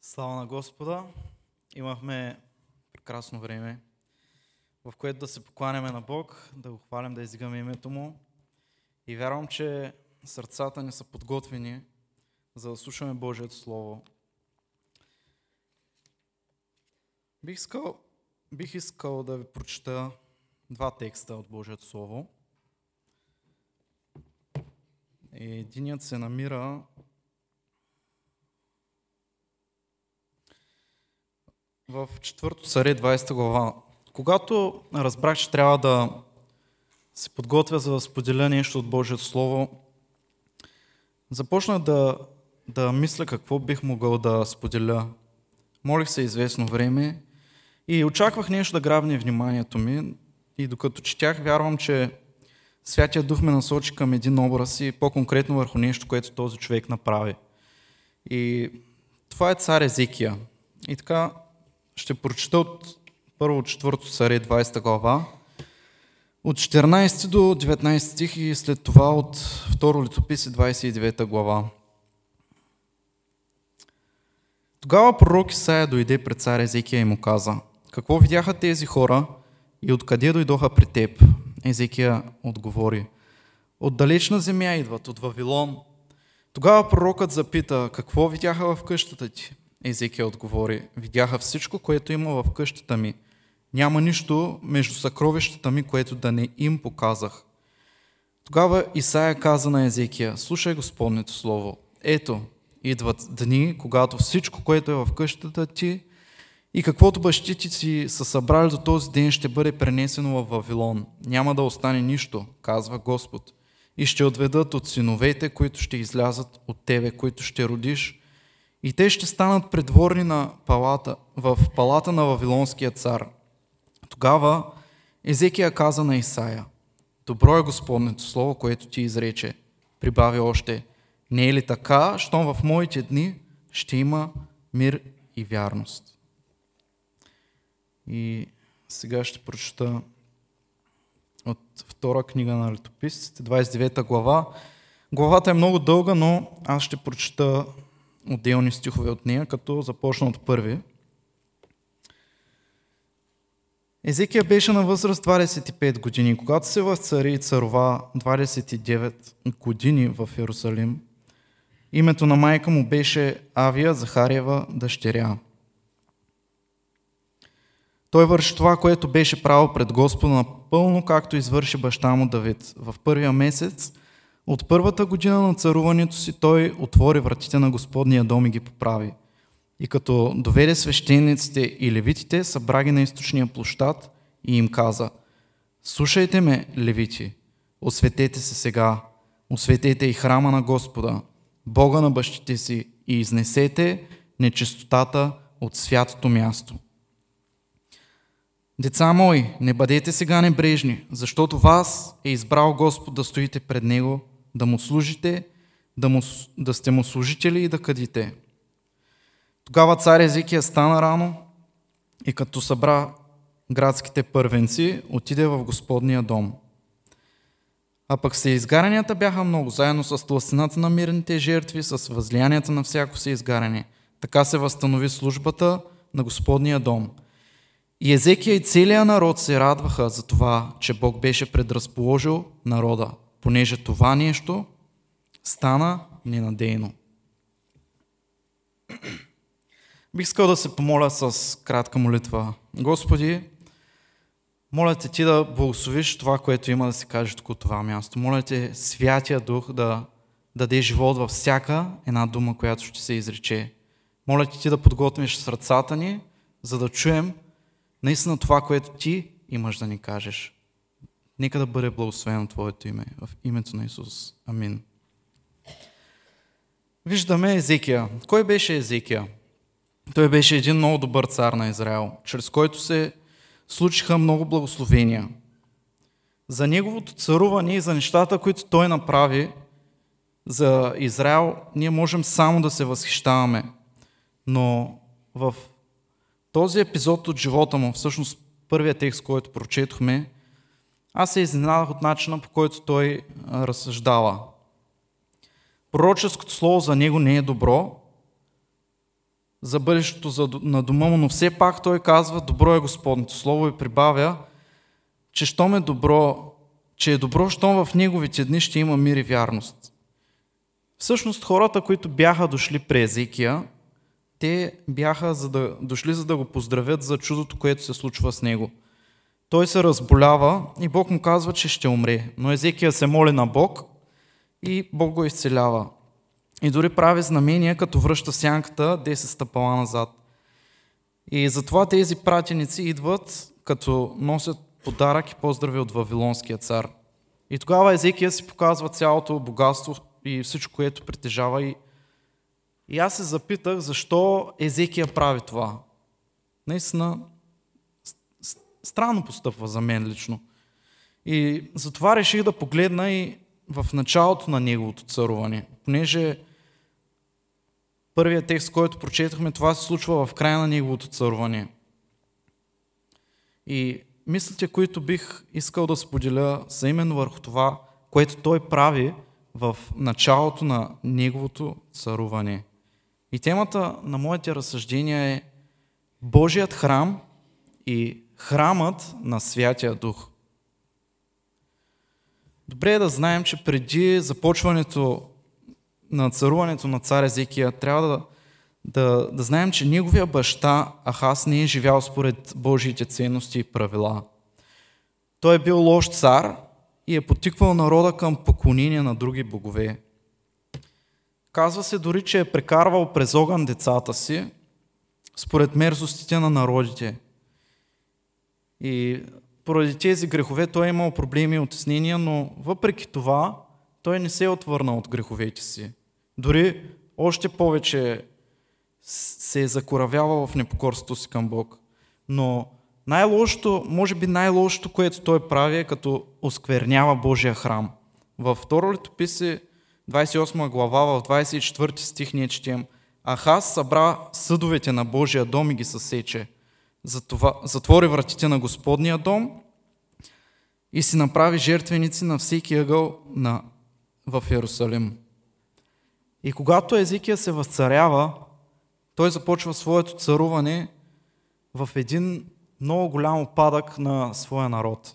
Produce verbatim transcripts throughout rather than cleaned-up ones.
Слава на Господа! Имахме прекрасно време, в което да се покланяме на Бог, да го хвалим, да издигаме името Му. И вярвам, че сърцата ни са подготвени, за да слушаме Божието Слово. Бих искал, бих искал да ви прочета два текста от Божието Слово. Единият се намира в четвърто царе, двадесета глава. Когато разбрах, че трябва да се подготвя за да споделя нещо от Божието Слово, започнах да, да мисля какво бих могъл да споделя. Молих се известно време и очаквах нещо да грабне вниманието ми. И докато четях, вярвам, че Святия Дух ме насочи към един образ и по-конкретно върху нещо, което този човек направи. И това е цар Езекия. И така ще прочета от първо четвърто царе, двадесета глава, от четиринадесети до деветнадесети стих и след това от второ летописи, двадесет и девета глава. Тогава пророк Исаия дойде пред цар Езекия и му каза: какво видяха тези хора и откъде дойдоха при теб? Езекия отговори: от далечна земя идват, от Вавилон. Тогава пророкът запита: какво видяха в къщата ти? Езекия отговори: видяха всичко, което има в къщата ми. Няма нищо между съкровищата ми, което да не им показах. Тогава Исаия каза на Езекия: слушай Господнето слово. Ето, идват дни, когато всичко, което е в къщата ти и каквото бащите си са събрали до този ден, ще бъде пренесено в Вавилон. Няма да остане нищо, казва Господ. И ще отведат от синовете, които ще излязат от тебе, които ще родиш, и те ще станат придворни на палата, в палата на Вавилонския цар. Тогава Езекия каза на Исаия: добро е Господнето слово, което ти изрече. Прибави още: не е ли така, щом в моите дни ще има мир и вярност? И сега ще прочета от втора книга на летописците, двадесет и девета глава. Главата е много дълга, но аз ще прочета отделни стихове от нея, като започна от първи. Езекия беше на възраст двадесет и пет години, когато се възцари и царува двадесет и девет години в Йерусалим. Името на майка му беше Авия, Захариева дъщеря. Той върши това, което беше правил пред Господа напълно, както извърши баща му Давид. В първия месец от първата година на царуването си той отвори вратите на Господния дом и ги поправи. И като доведе свещениците и левитите, събра ги на източния площад и им каза: слушайте ме, левити, осветете се сега, осветете и храма на Господа, Бога на бащите си, и изнесете нечистотата от святото място. Деца мои, не бъдете сега небрежни, защото вас е избрал Господ да стоите пред Него, да му служите, да, му, да сте му служители и да кадите. Тогава цар Езекия стана рано и като събра градските първенци, отиде в Господния дом. А пък всеизгарянията бяха много, заедно с тласината на мирните жертви, с възлиянията на всяко всеизгаряне. Така се възстанови службата на Господния дом. И Езекия и целият народ се радваха за това, че Бог беше предразположил народа, понеже това нещо стана ненадейно. Бих искал да се помоля с кратка молитва. Господи, моля те ти да благословиш това, което има да се каже тук от това място. Моля те Святия Дух да даде живот във всяка една дума, която ще се изрече. Моля те ти да подготвиш сърцата ни, за да чуем наистина това, което ти имаш да ни кажеш. Нека да бъде благословено Твоето име, в името на Исус. Амин. Виждаме Езекия. Кой беше Езекия? Той беше един много добър цар на Израел, чрез който се случиха много благословения. За неговото царуване и за нещата, които той направи за Израел, ние можем само да се възхищаваме. Но в този епизод от живота му, всъщност първият текст, който прочетохме, аз се изненадах от начина, по който той разсъждава. Пророческото слово за него не е добро, за бъдещето на дома му, но все пак той казва, добро е Господното слово и прибавя, че щом е добро, че е добро, щом в неговите дни ще има мир и вярност. Всъщност хората, които бяха дошли при Езекия, те бяха за да, дошли за да го поздравят за чудото, което се случва с него. Той се разболява и Бог му казва, че ще умре. Но Езекия се моли на Бог и Бог го изцелява. И дори прави знамения, като връща сянката десет стъпала назад. И затова тези пратеници идват, като носят подарък и поздрави от Вавилонския цар. И тогава Езекия си показва цялото богатство и всичко, което притежава. И, и аз се запитах, защо Езекия прави това. Наистина, странно постъпва за мен лично. И затова реших да погледна и в началото на неговото царуване, понеже първият текст, който прочетохме, това се случва в края на неговото царуване. И мислите, които бих искал да споделя, са именно върху това, което той прави в началото на неговото царуване. И темата на моите разсъждения е Божият храм и храмът на Святия Дух. Добре е да знаем, че преди започването на царуването на цар Езекия, трябва да, да, да знаем, че неговия баща Ахаз не е живял според Божиите ценности и правила. Той е бил лош цар и е потиквал народа към поклонение на други богове. Казва се дори, че е прекарвал през огън децата си, според мерзостите на народите. И поради тези грехове той е имал проблеми и отеснения, но въпреки това той не се е отвърнал от греховете си. Дори още повече се е закоравявал в непокорството си към Бог. Но най-лошото, може би най-лошото, което той прави, е като осквернява Божия храм. Във второ летописи, двадесет и осма глава, в двадесет и четвърти стих ние четем: Ахаз събра съдовете на Божия дом и ги съсече. Затова, затвори вратите на Господния дом и си направи жертвеници на всеки ъгъл на, в Йерусалим. И когато Езекия се възцарява, той започва своето царуване в един много голям упадък на своя народ.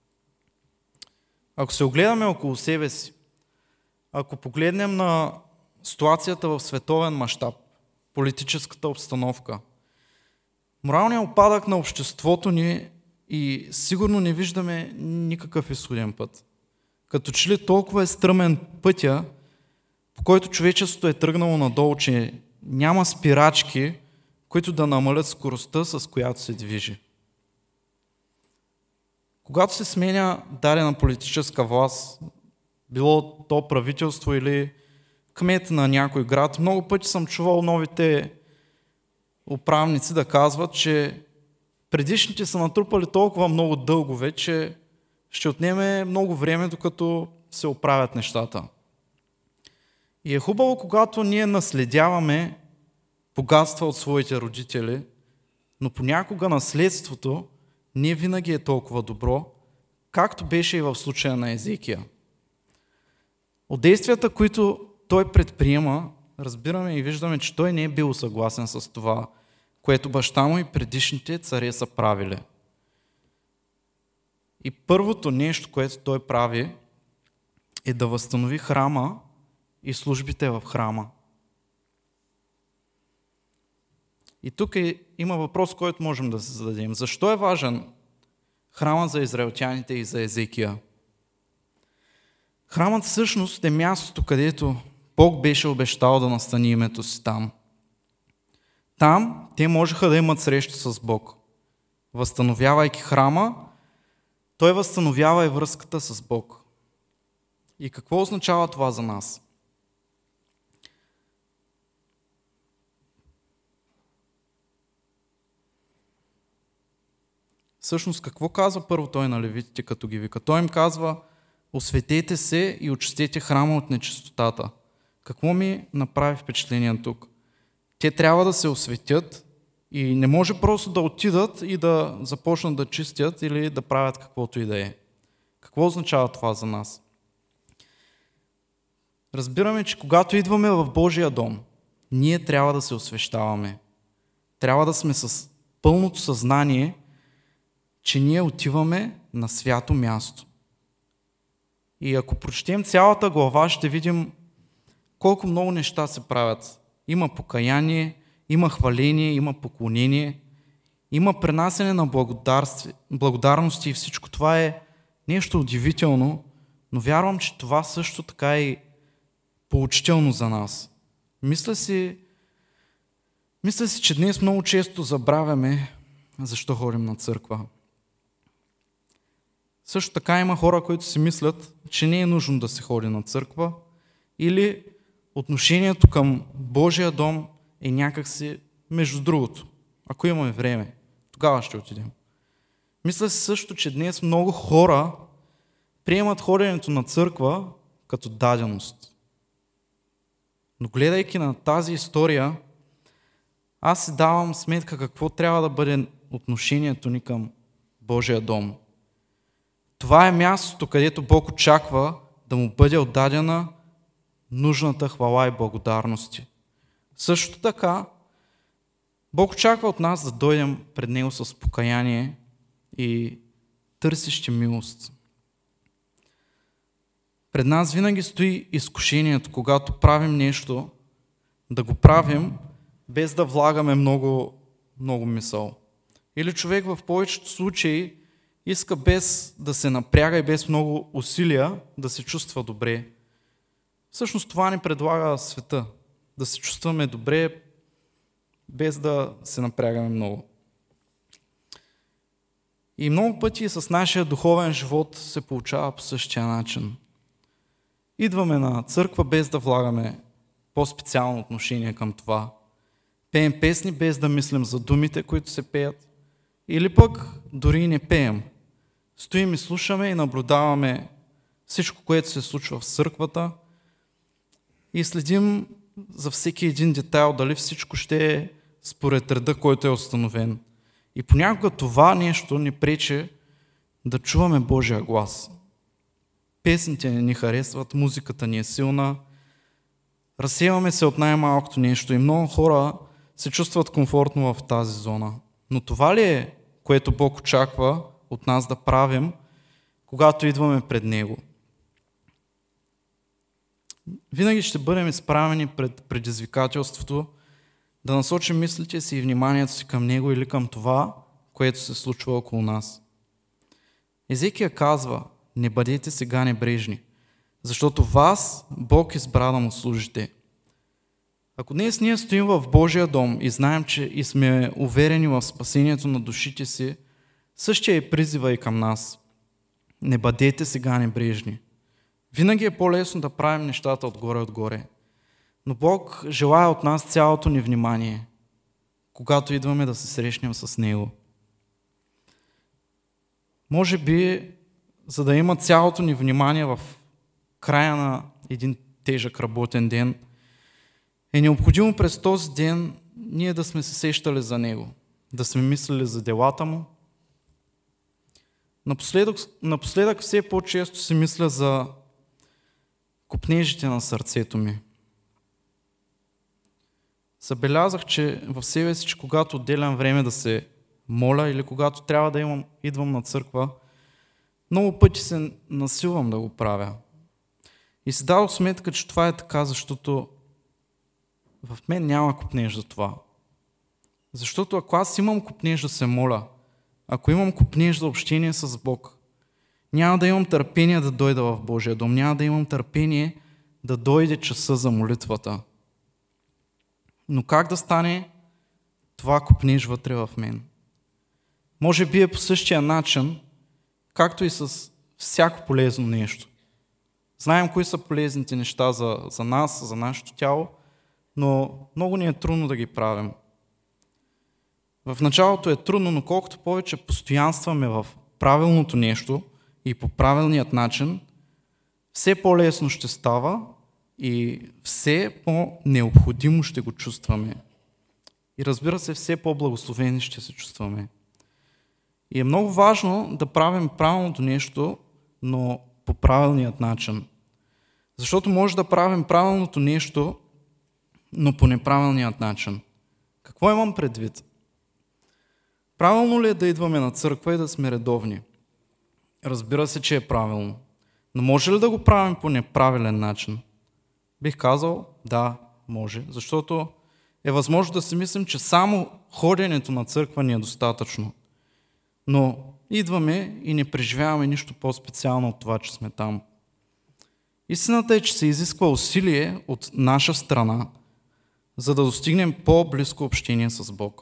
Ако се огледаме около себе си, ако погледнем на ситуацията в световен мащаб, политическата обстановка, моралният упадък на обществото ни и сигурно не виждаме никакъв изходен път. Като че ли толкова е стръмен пътя, по който човечеството е тръгнало надолу, че няма спирачки, които да намалят скоростта, с която се движи. Когато се сменя дадена политическа власт, било то правителство или кмет на някой град, много пъти съм чувал новите управници да казват, че предишните са натрупали толкова много дългове, че ще отнеме много време, докато се оправят нещата. И е хубаво, когато ние наследяваме богатства от своите родители, но понякога наследството не винаги е толкова добро, както беше и в случая на Езекия. От действията, които той предприема, разбираме и виждаме, че той не е бил съгласен с това, което баща му и предишните царе са правили. И първото нещо, което той прави, е да възстанови храма и службите в храма. И тук е, има въпрос, който можем да се зададем. Защо е важен храма за израелтяните и за Езекия? Храмът всъщност е мястото, където Бог беше обещал да настани името си там. Там те можеха да имат среща с Бог. Възстановявайки храма, той възстановява и връзката с Бог. И какво означава това за нас? Всъщност, какво казва първо той на левитите, като ги вика? Той им казва: осветете се и очистете храма от нечистотата. Какво ми направи впечатление тук? Те трябва да се осветят и не може просто да отидат и да започнат да чистят или да правят каквото и да е. Какво означава това за нас? Разбираме, че когато идваме в Божия дом, ние трябва да се освещаваме. Трябва да сме с пълното съзнание, че ние отиваме на свято място. И ако прочетем цялата глава, ще видим колко много неща се правят. Има покаяние, има хваление, има поклонение, има пренасене на благодарности и всичко това е нещо удивително, но вярвам, че това също така е поучително за нас. Мисля си, мисля си, че днес много често забравяме защо ходим на църква. Също така има хора, които си мислят, че не е нужно да се ходи на църква или отношението към Божия дом е някакси между другото. Ако имаме време, тогава ще отидем. Мисля си също, че днес много хора приемат ходенето на църква като даденост. Но гледайки на тази история, аз си давам сметка какво трябва да бъде отношението ни към Божия дом. Това е мястото, където Бог очаква да му бъде отдадена нужната хвала и благодарности. Също така, Бог очаква от нас да дойдем пред Него с покаяние и търсещи милост. Пред нас винаги стои изкушението, когато правим нещо, да го правим без да влагаме много, много мисъл. Или човек в повечето случаи иска без да се напряга и без много усилия да се чувства добре. Всъщност това ни предлага света. Да се чувстваме добре без да се напрягаме много. И много пъти с нашия духовен живот се получава по същия начин. Идваме на църква без да влагаме по-специално отношение към това. Пеем песни без да мислим за думите, които се пеят. Или пък дори и не пеем. Стоим и слушаме и наблюдаваме всичко, което се случва в църквата и следим за всеки един детайл, дали всичко ще е според реда, който е установен. И понякога това нещо ни пречи да чуваме Божия глас. Песните не ни харесват, музиката ни е силна, разсейваме се от най-малкото нещо и много хора се чувстват комфортно в тази зона. Но това ли е, което Бог очаква от нас да правим, когато идваме пред Него? Винаги ще бъдем изправени пред предизвикателството да насочим мислите си и вниманието си към Него или към това, което се случва около нас. Езекия казва: не бъдете сега небрежни, защото вас Бог избра да му служите. Ако днес ние стоим в Божия дом и знаем, че и сме уверени в спасението на душите си, същия е призива и към нас. Не бъдете сега небрежни. Винаги е по-лесно да правим нещата отгоре-отгоре. Но Бог желая от нас цялото ни внимание, когато идваме да се срещнем с Него. Може би, за да има цялото ни внимание в края на един тежък работен ден, е необходимо през този ден ние да сме се сещали за Него, да сме мислили за делата Му. Напоследък, напоследък все по-често си мисля за копнежите на сърцето ми. Забелязах, че в себе си, че когато отделям време да се моля или когато трябва да имам, идвам на църква, много пъти се насилвам да го правя. И си дадох сметка, че това е така, защото в мен няма копнеж за това. Защото ако аз имам копнеж да се моля, ако имам копнеж за общение с Бог, няма да имам търпение да дойда в Божия дом, няма да имам търпение да дойде часа за молитвата. Но как да стане това копнеж вътре в мен? Може би е по същия начин, както и с всяко полезно нещо. Знаем кои са полезните неща за, за нас, за нашето тяло, но много ни е трудно да ги правим. В началото е трудно, но колкото повече постоянстваме в правилното нещо и по правилният начин, все по-лесно ще става и все по-необходимо ще го чувстваме. И разбира се, все по-благословени ще се чувстваме. И е много важно да правим правилното нещо, но по правилният начин. Защото може да правим правилното нещо, но по неправилният начин. Какво имам предвид? Правилно ли е да идваме на църква и да сме редовни? Разбира се, че е правилно. Но може ли да го правим по неправилен начин? Бих казал, да, може, защото е възможно да си мислим, че само ходенето на църква ни е достатъчно. Но идваме и не преживяваме нищо по-специално от това, че сме там. Истината е, че се изисква усилие от наша страна, за да достигнем по-близко общение с Бог.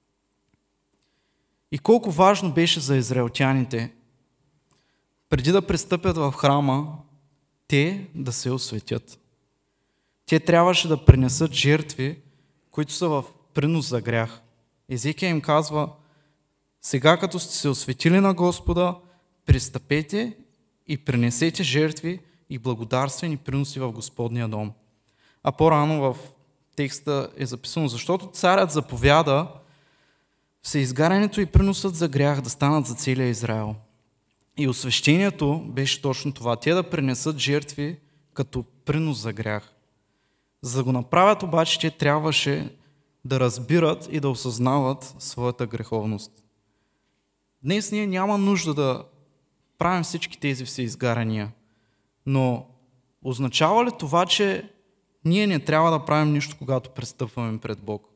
И колко важно беше за израелтяните, преди да пристъпят в храма, те да се осветят. Те трябваше да принесат жертви, които са в принос за грях. Езекия им казва: сега като сте се осветили на Господа, пристъпете и принесете жертви и благодарствени приноси в Господния дом. А по-рано в текста е записано: защото царят заповяда всеизгарянето и приносът за грях да станат за целия Израел. И освещението беше точно това. Те да принесат жертви като принос за грях. За да го направят обаче, те трябваше да разбират и да осъзнават своята греховност. Днес ние няма нужда да правим всички тези всеизгаряния, но означава ли това, че ние не трябва да правим нищо, когато пристъпваме пред Бог?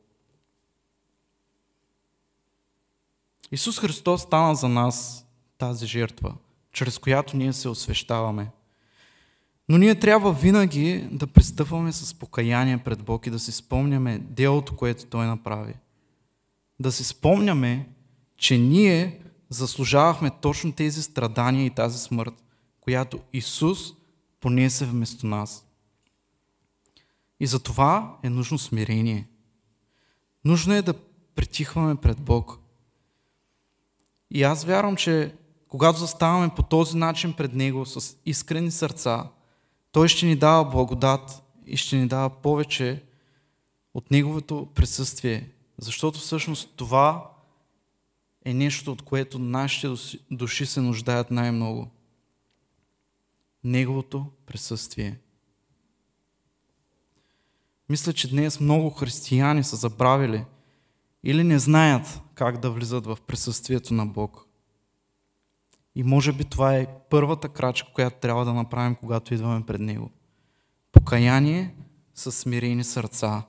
Исус Христос стана за нас тази жертва, чрез която ние се освещаваме. Но ние трябва винаги да пристъпваме с покаяние пред Бог и да си спомняме делото, което Той направи. Да си спомняме, че ние заслужавахме точно тези страдания и тази смърт, която Исус понесе вместо нас. И за това е нужно смирение. Нужно е да притихваме пред Бог. И аз вярвам, че когато заставаме по този начин пред Него с искрени сърца, Той ще ни дава благодат и ще ни дава повече от Неговото присъствие, защото всъщност това е нещо, от което нашите души се нуждаят най-много. Неговото присъствие. Мисля, че днес много християни са забравили или не знаят как да влизат в присъствието на Бог. И може би това е първата крачка, която трябва да направим, когато идваме пред Него. Покаяние със смирени сърца.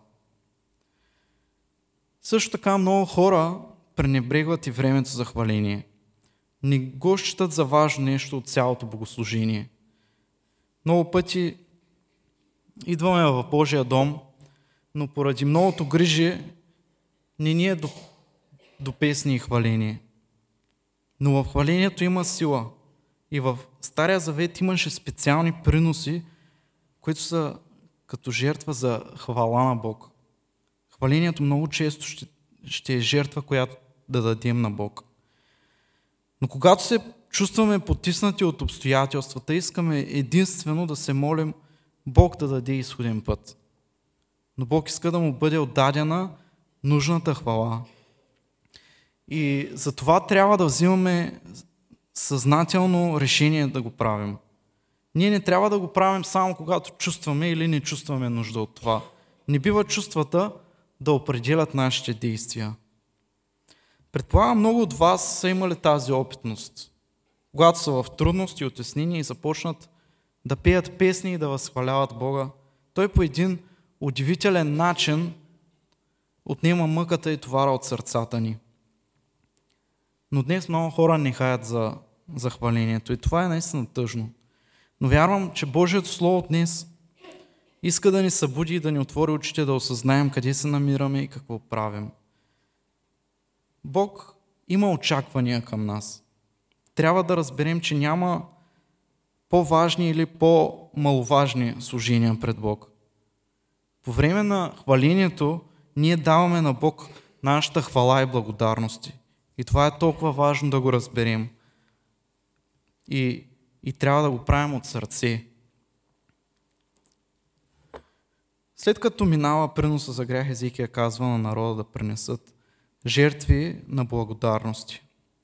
Също така много хора пренебрегват и времето за хваление. Не го считат за важно нещо от цялото богослужение. Много пъти идваме в Божия дом, но поради многото грижи не ни е до, до песни и хваление. Но в хвалението има сила. И в Стария Завет имаше специални приноси, които са като жертва за хвала на Бог. Хвалението много често ще, ще е жертва, която да дадем на Бог. Но когато се чувстваме потиснати от обстоятелствата, искаме единствено да се молим Бог да даде изходен път. Но Бог иска да му бъде отдадена нужната хвала. И за това трябва да взимаме съзнателно решение да го правим. Ние не трябва да го правим само когато чувстваме или не чувстваме нужда от това. Не бива чувствата да определят нашите действия. Предполагам, много от вас са имали тази опитност. Когато са в трудности и отеснения и започнат да пеят песни и да възхваляват Бога, Той по един удивителен начин отнема мъката и товара от сърцата ни. Но днес много хора не хаят за, за хвалението и това е наистина тъжно. Но вярвам, че Божието Слово днес иска да ни събуди и да ни отвори очите, да осъзнаем къде се намираме и какво правим. Бог има очаквания към нас. Трябва да разберем, че няма по-важни или по-маловажни служения пред Бог. По време на хвалението ние даваме на Бог нашата хвала и благодарности. И това е толкова важно да го разберем. И, и трябва да го правим от сърце. След като минава приноса за грях, Езекия казва на народа да принесат жертви на благодарности.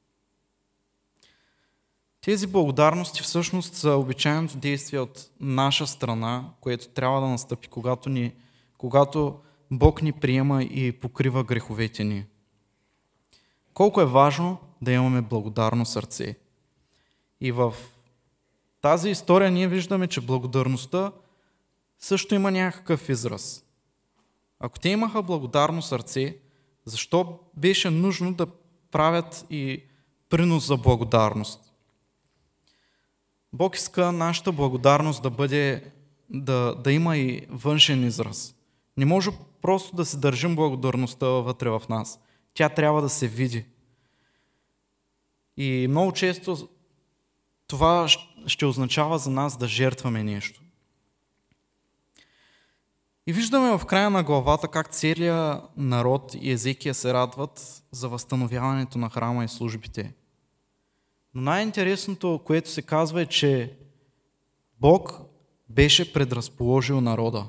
Тези благодарности всъщност са обичайното действие от наша страна, което трябва да настъпи, когато, ни, когато Бог ни приема и покрива греховете ни. Колко е важно да имаме благодарно сърце. И в тази история ние виждаме, че благодарността също има някакъв израз. Ако те имаха благодарно сърце, защо беше нужно да правят и принос за благодарност? Бог иска нашата благодарност да бъде, да, да има и външен израз. Не може просто да се държим благодарността вътре в нас. Тя трябва да се види. И много често това ще означава за нас да жертваме нещо. И виждаме в края на главата как целият народ и Езекия се радват за възстановяването на храма и службите. Но най-интересното, което се казва, е, че Бог беше предразположил народа.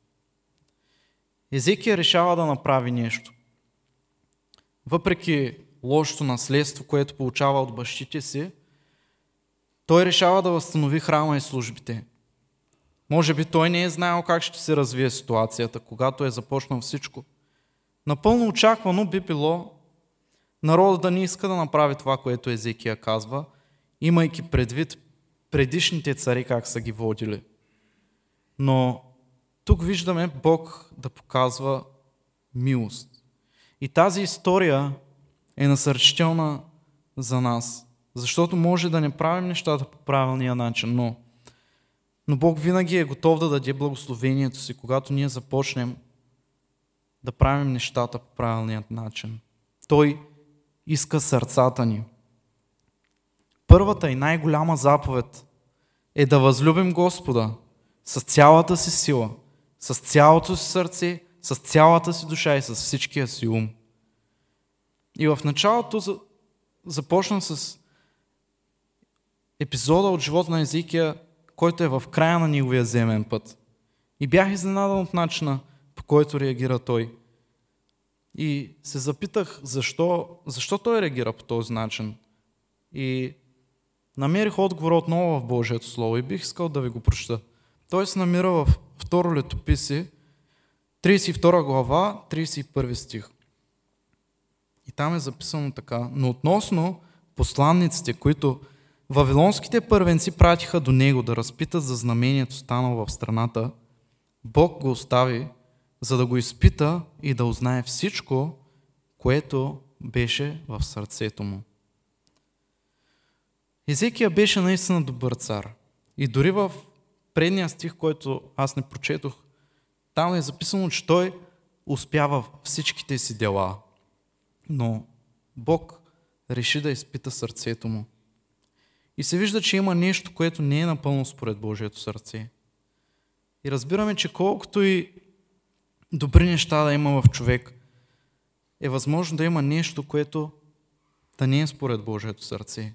Езекия решава да направи нещо. Въпреки лошото наследство, което получава от бащите си, той решава да възстанови храма и службите. Може би той не е знаел как ще се развие ситуацията, когато е започнал всичко. Напълно очаквано би било народът да не иска да направи това, което Езекия казва, имайки предвид предишните цари как са ги водили. Но тук виждаме Бог да показва милост. И тази история е насърчителна за нас, защото може да не правим нещата по правилния начин, но, но Бог винаги е готов да даде благословението си, когато ние започнем да правим нещата по правилният начин. Той иска сърцата ни. Първата и най-голяма заповед е да възлюбим Господа с цялата си сила, с цялото си сърце, с цялата си душа и с всичкия си ум. И в началото започна с епизода от живота на Езекия, който е в края на неговия земен път. И бях изненадан от начина, по който реагира той. И се запитах защо, защо той реагира по този начин. И намерих отговора отново в Божието Слово и бих искал да ви го прочета. Той се намира в Второ летописи, тридесет и втора глава, тридесет и първи стих. И там е записано така: но относно посланниците, които вавилонските първенци пратиха до него да разпитат за знамението станало в страната, Бог го остави, за да го изпита и да узнае всичко, което беше в сърцето му. Езекия беше наистина добър цар. И дори в предния стих, който аз не прочетох, там е записано, че той успява в всичките си дела. Но Бог реши да изпита сърцето му. И се вижда, че има нещо, което не е напълно според Божието сърце. И разбираме, че колкото и добри неща да има в човек, е възможно да има нещо, което да не е според Божието сърце.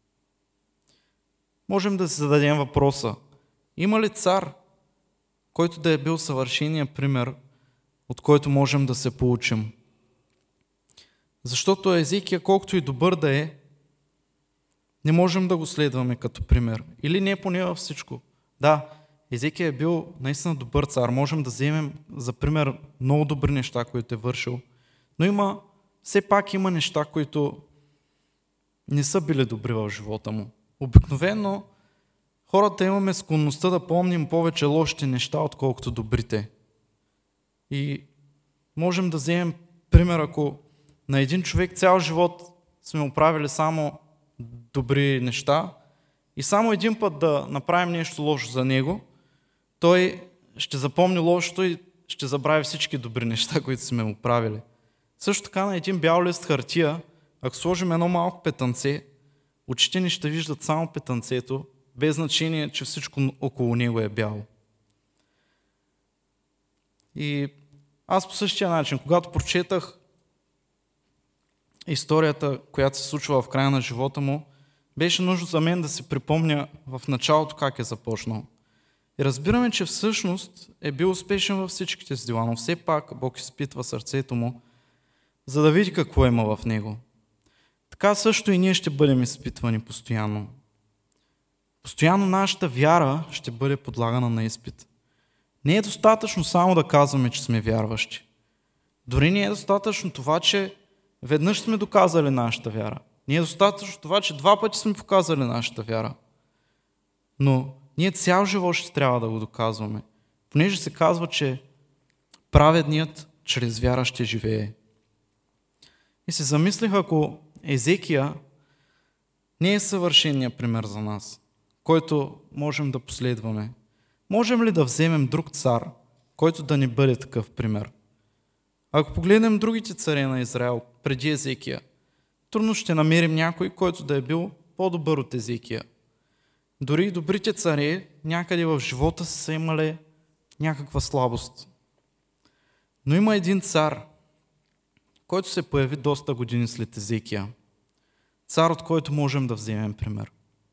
Можем да си зададем въпроса: има ли цар, който да е бил съвършеният пример, от който можем да се получим? Защото Езекия, колкото и добър да е, не можем да го следваме като пример. Или не поне във всичко. Да, Езекия е бил наистина добър цар. Можем да вземем за пример много добри неща, които е вършил. Но има, все пак има неща, които не са били добри в живота му. Обикновено хората имаме склонността да помним повече лошите неща, отколкото добрите. И можем да вземем пример, ако на един човек цял живот сме оправили само добри неща и само един път да направим нещо лошо за него, той ще запомни лошото и ще забрави всички добри неща, които сме оправили. Също така на един бял лист хартия, ако сложим едно малко петънце, очите ни ще виждат само петънцето, без значение, че всичко около него е бяло. И аз по същия начин, когато прочетах историята, която се случва в края на живота му, беше нужно за мен да си припомня в началото как е започнал. И разбираме, че всъщност е бил успешен във всичките си дела, но все пак Бог изпитва сърцето му, за да види какво има в него. Така също и ние ще бъдем изпитвани постоянно. Постоянно нашата вяра ще бъде подлагана на изпит. Не е достатъчно само да казваме, че сме вярващи. Дори не е достатъчно това, че веднъж сме доказали нашата вяра. Не е достатъчно това, че два пъти сме показали нашата вяра. Но ние цял живот ще трябва да го доказваме. Понеже се казва, че праведният чрез вяра ще живее. И се замислих, ако Езекия не е съвършеният пример за нас, който можем да последваме, можем ли да вземем друг цар, който да ни бъде такъв пример? Ако погледнем другите царе на Израел преди Езекия, трудно ще намерим някой, който да е бил по-добър от Езекия. Дори и добрите царе някъде в живота си са имали някаква слабост. Но има един цар, който се появи доста години след Езекия. Цар, от който можем да вземем пример.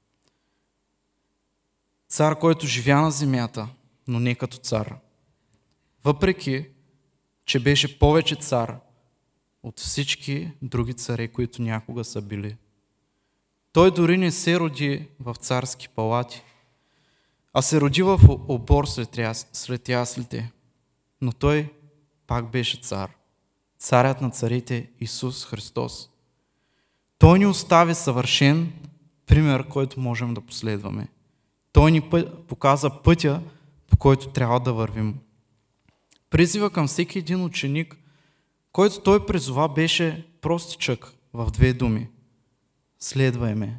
Цар, който живя на земята, но не като цар. Въпреки, че беше повече цар от всички други царе, които някога са били. Той дори не се роди в царски палати, а се роди в обор сред яслите. Но той пак беше цар. Царят на царите Исус Христос. Той ни остави съвършен пример, който можем да последваме. Той ни показа пътя, по който трябва да вървим. Призива към всеки един ученик, който той призова, беше простичък в две думи. Следвай ме.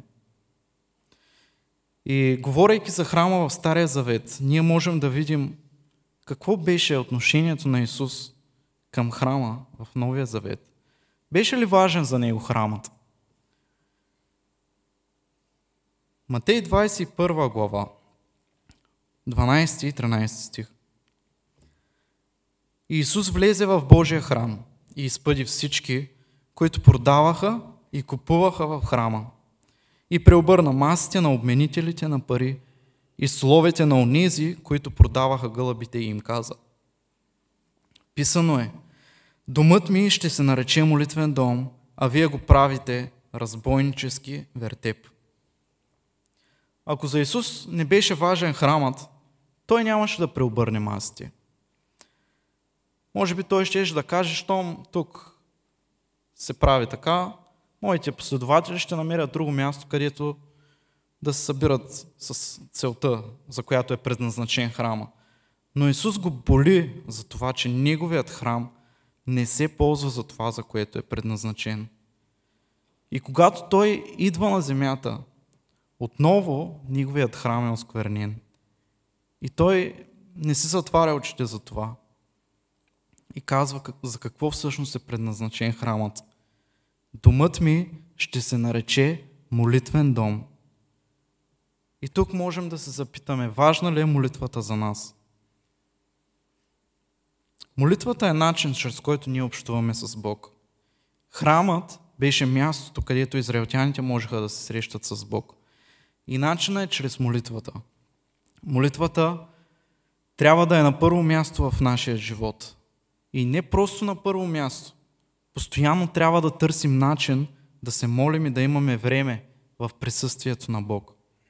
И говорейки за храма в Стария Завет, ние можем да видим какво беше отношението на Исус към храма в Новия Завет. Беше ли важен за него храмът? Матей двадесет и първа глава, дванадесети и тринадесети стих. И Исус влезе в Божия храм и изпъди всички, които продаваха и купуваха в храма. И преобърна масите на обменителите на пари и столовете на онези, които продаваха гълъбите, и им каза: писано е: домът ми ще се нарече молитвен дом, а вие го правите разбойнически вертеп. Ако за Исус не беше важен храмът, той нямаше да преобърне масите. Може би той ще да каже, щом тук се прави така, моите последователи ще намерят друго място, където да се събират с целта, за която е предназначен храма. Но Исус го боли за това, че неговият храм не се ползва за това, за което е предназначен. И когато той идва на земята, отново неговият храм е осквернен. И той не си затваря очите за това. И казва за какво всъщност е предназначен храмът. Домът ми ще се нарече молитвен дом. И тук можем да се запитаме, важна ли е молитвата за нас? Молитвата е начин, чрез който ние общуваме с Бог. Храмът беше мястото, където израелтяните можеха да се срещат с Бог. И начинът е чрез молитвата. Молитвата трябва да е на първо място в нашия живот. И не просто на първо място. Постоянно трябва да търсим начин да се молим и да имаме време в присъствието на Бог.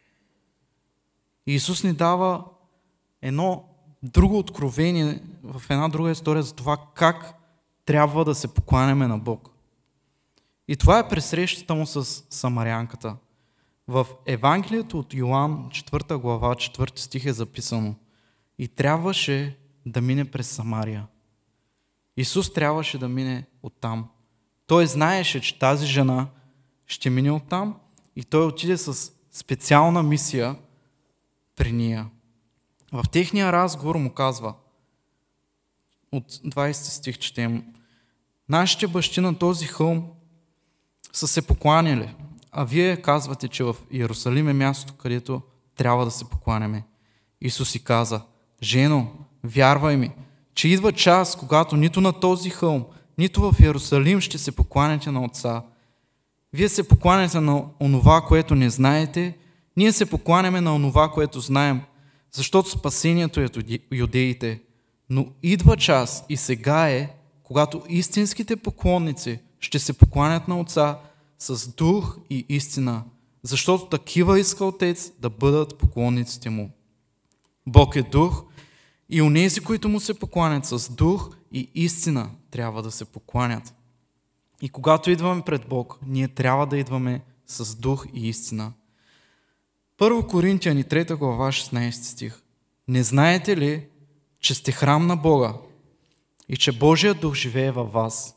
И Исус ни дава едно друго откровение в една друга история за това как трябва да се покланяме на Бог. И това е при срещата му с самарянката. В Евангелието от Йоан, четвърта глава, четвърти стих е записано: и трябваше да мине през Самария. Исус трябваше да мине оттам. Той знаеше, че тази жена ще мине оттам и той отиде с специална мисия при нея. В техния разговор му казва, от двадесети стих четем: нашите бащи на този хълм са се покланяли, а вие казвате, че в Иерусалим е мястото, където трябва да се покланяме. Исус си каза: жено, вярвай ми, че идва час, когато нито на този хълм, нито в Иерусалим ще се покланяте на Отца. Вие се покланяте на онова, което не знаете, ние се покланяме на онова, което знаем, защото спасението е от юдеите. Но идва час и сега е, когато истинските поклонници ще се покланят на Отца с дух и истина, защото такива иска Отец да бъдат поклонниците му. Бог е дух и онези, които му се покланят с дух и истина, трябва да се покланят. И когато идваме пред Бог, ние трябва да идваме с дух и истина. Първо Коринтияни, трета глава, шестнайсети стих. Не знаете ли, че сте храм на Бога и че Божият дух живее във вас?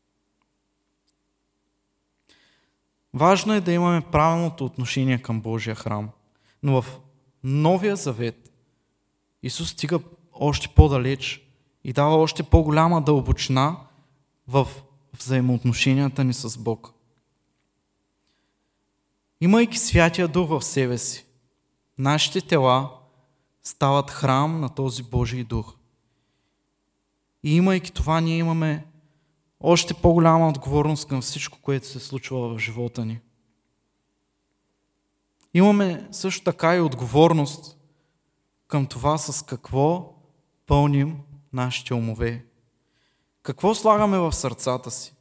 Важно е да имаме правилното отношение към Божия храм. Но в Новия Завет Исус стига още по-далеч и дава още по-голяма дълбочина в взаимоотношенията ни с Бог. Имайки Святия Дух в себе си, нашите тела стават храм на този Божий Дух. И имайки това, ние имаме още по-голяма отговорност към всичко, което се случва в живота ни. Имаме също така и отговорност към това с какво пълним нашите умове. Какво слагаме в сърцата си?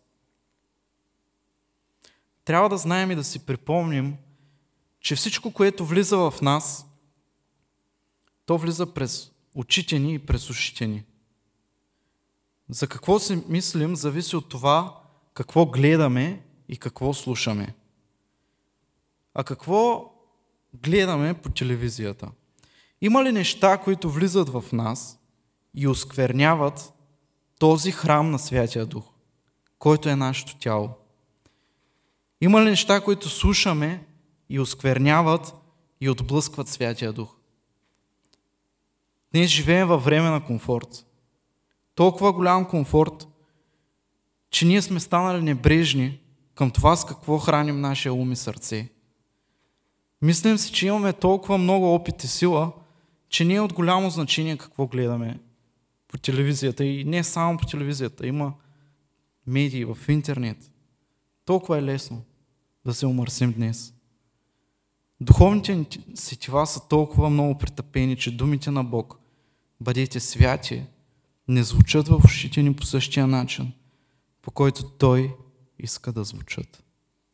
Трябва да знаем и да си припомним, че всичко, което влиза в нас, то влиза през очите ни и през ушите ни. За какво си мислим, зависи от това какво гледаме и какво слушаме. А какво гледаме по телевизията? Има ли неща, които влизат в нас и оскверняват този храм на Святия Дух, който е нашето тяло? Има ли неща, които слушаме и оскверняват и отблъскват Святия Дух? Днес живеем във време на комфорт. Толкова голям комфорт, че ние сме станали небрежни към това с какво храним нашия ум и сърце. Мислим си, че имаме толкова много опит и сила, че не е от голямо значение какво гледаме по телевизията. И не само по телевизията, има медии в интернет. Толкова е лесно да се умърсим днес. Духовните сетива са толкова много притъпени, че думите на Бог, бъдете святи, не звучат в ушите ни по същия начин, по който Той иска да звучат.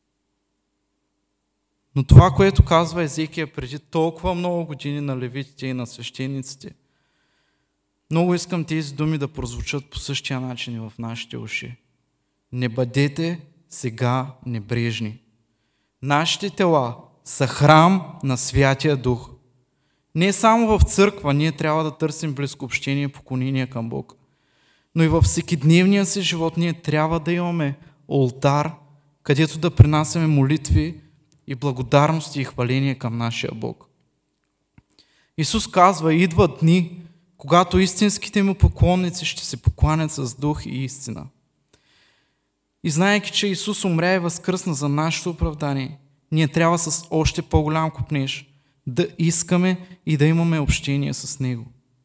Но това, което казва Езекия преди толкова много години на левитите и на свещениците, много искам тези думи да прозвучат по същия начин и в нашите уши. Не бъдете сега небрежни. Нашите тела са храм на Святия Дух. Не само в църква ние трябва да търсим близко общение и поклонение към Бог, но и във всекидневния си живот ние трябва да имаме олтар, където да принасяме молитви и благодарности и хваление към нашия Бог. Исус казва, идват дни, когато истинските му поклонници ще се покланят с дух и истина. И знаейки, че Исус умря и възкръсна за нашето оправдание, ние трябва с още по-голям копнеж да искаме и да имаме общение с Него.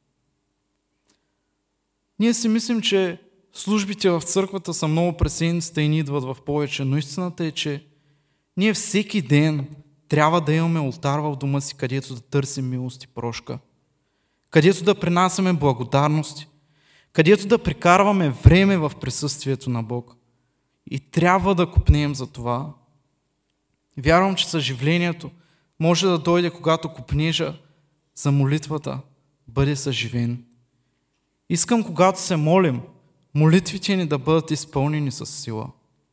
Ние си мислим, че службите в църквата са много през седмицата и ни идват в повече, но истината е, че ние всеки ден трябва да имаме олтар в дома си, където да търсим милост и прошка, където да принасяме благодарности, където да прекарваме време в присъствието на Бог. И трябва да копнеем за това. Вярвам, че съживлението може да дойде, когато копнежа за молитвата бъде съживен. Искам, когато се молим, молитвите ни да бъдат изпълнени с сила.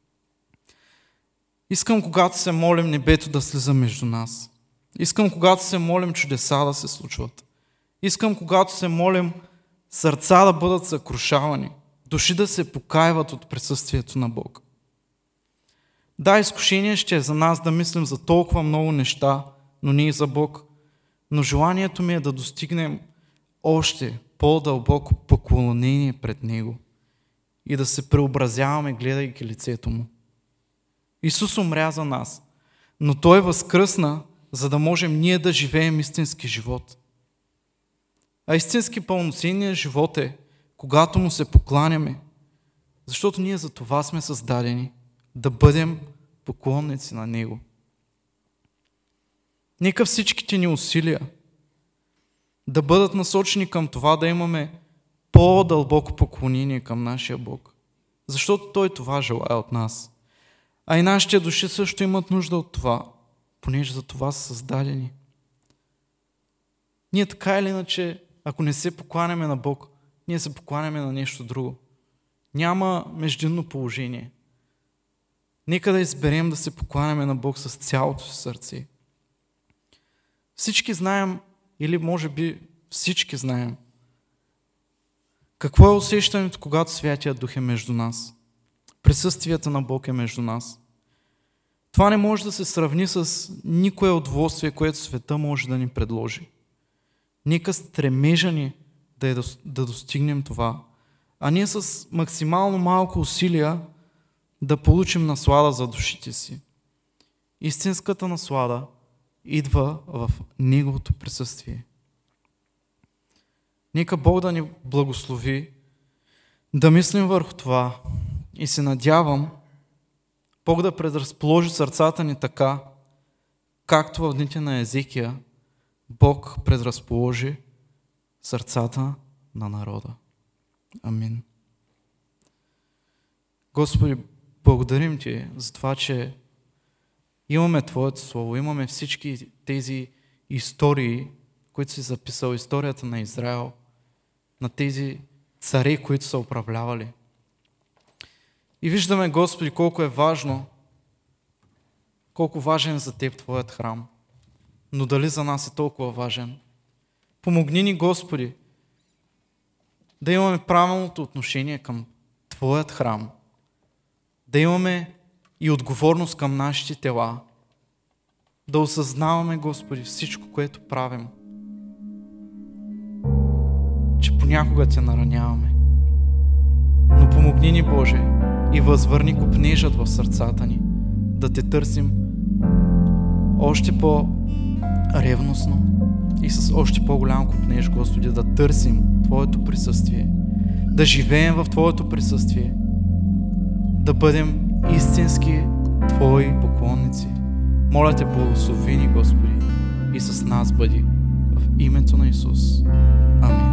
Искам, когато се молим, небето да слиза между нас. Искам, когато се молим, чудеса да се случват. Искам, когато се молим, сърца да бъдат съкрушавани, души да се покайват от присъствието на Бог. Да, изкушение ще е за нас да мислим за толкова много неща, но не и за Бог. Но желанието ми е да достигнем още по-дълбоко поклонение пред Него и да се преобразяваме, гледайки лицето Му. Исус умря за нас, но Той възкръсна, за да можем ние да живеем истински живот. А истински пълноценният живот е, когато Му се покланяме, защото ние за това сме създадени, да бъдем поклонници на Него. Нека всичките ни усилия да бъдат насочени към това да имаме по-дълбоко поклонение към нашия Бог, защото Той това желае от нас. А и нашите души също имат нужда от това, понеже за това са създадени. Ние така или иначе, ако не се покланяме на Бог, ние се покланяме на нещо друго. Няма междинно положение. Нека да изберем да се покланяме на Бог с цялото си сърце. Всички знаем, или може би всички знаем, какво е усещането, когато Святия Дух е между нас. Присъствието на Бог е между нас. Това не може да се сравни с никое удоволствие, което света може да ни предложи. Нека стремежа ни да, е, да достигнем това, а ние с максимално малко усилия да получим наслада за душите си. Истинската наслада идва в Неговото присъствие. Нека Бог да ни благослови да мислим върху това и се надявам Бог да предразположи сърцата ни така, както в дните на Езекия Бог предразположи сърцата на народа. Амин. Господи, благодарим Ти за това, че имаме Твоето Слово, имаме всички тези истории, които си записал, историята на Израел, на тези царе, които са управлявали. И виждаме, Господи, колко е важно, колко важен е за Теб Твоят храм. Но дали за нас е толкова важен? Помогни ни, Господи, да имаме правилното отношение към Твоят храм, да имаме и отговорност към нашите тела, да осъзнаваме, Господи, всичко, което правим, че понякога Те нараняваме. Но помогни ни, Боже, и възвърни копнежът в сърцата ни, да Те търсим още по-ревностно и с още по-голям копнеж, Господи, да търсим Твоето присъствие, да живеем в Твоето присъствие, да бъдем истински Твои поклонници. Моля Те, благослови ни, Господи, и с нас бъди в името на Исус. Амин.